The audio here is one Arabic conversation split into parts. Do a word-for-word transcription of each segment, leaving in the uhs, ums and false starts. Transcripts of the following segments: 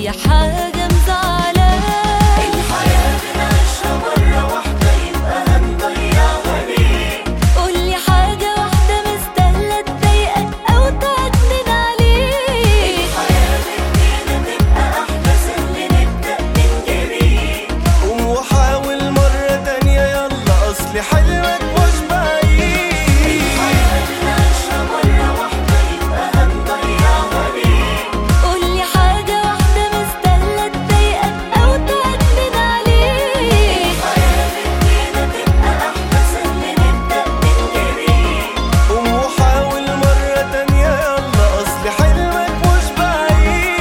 أي حاجة مزعلة. الحياة بنعيشها مرة واحدة يبقى هنضيعها ليه؟ قولي حاجة واحدة مستاهلة تضايقك أو تعكنن عليك. الحياة بإيدينا تبقى أحلى، سهل نبدأ من جديد. قوم وحاول مرة تانية يلا، أصل حلمك مش بعيد. الحياة بنعيشها مرة واحدة يبقى هنضيعها ليه؟ قولي حاجة واحدة مستاهلة تضايقك أو تعكنن عليك. الحياة بإيدينا تبقى أحلى، سهل نبدأ من جديد. قوم وحاول مرة تانية يلا، أصل حلمك مش بعيد.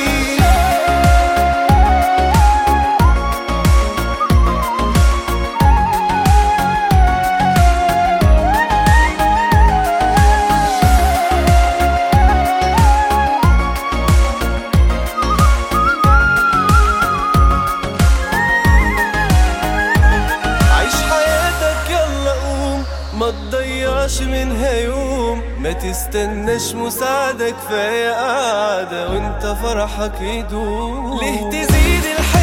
عيش حياتك يلا قوم، ما تضيعش منها يوم، ما تستناش مساعدة، كفاية قاعدة وانت فرحك يدوم. ليه تزيد الحياة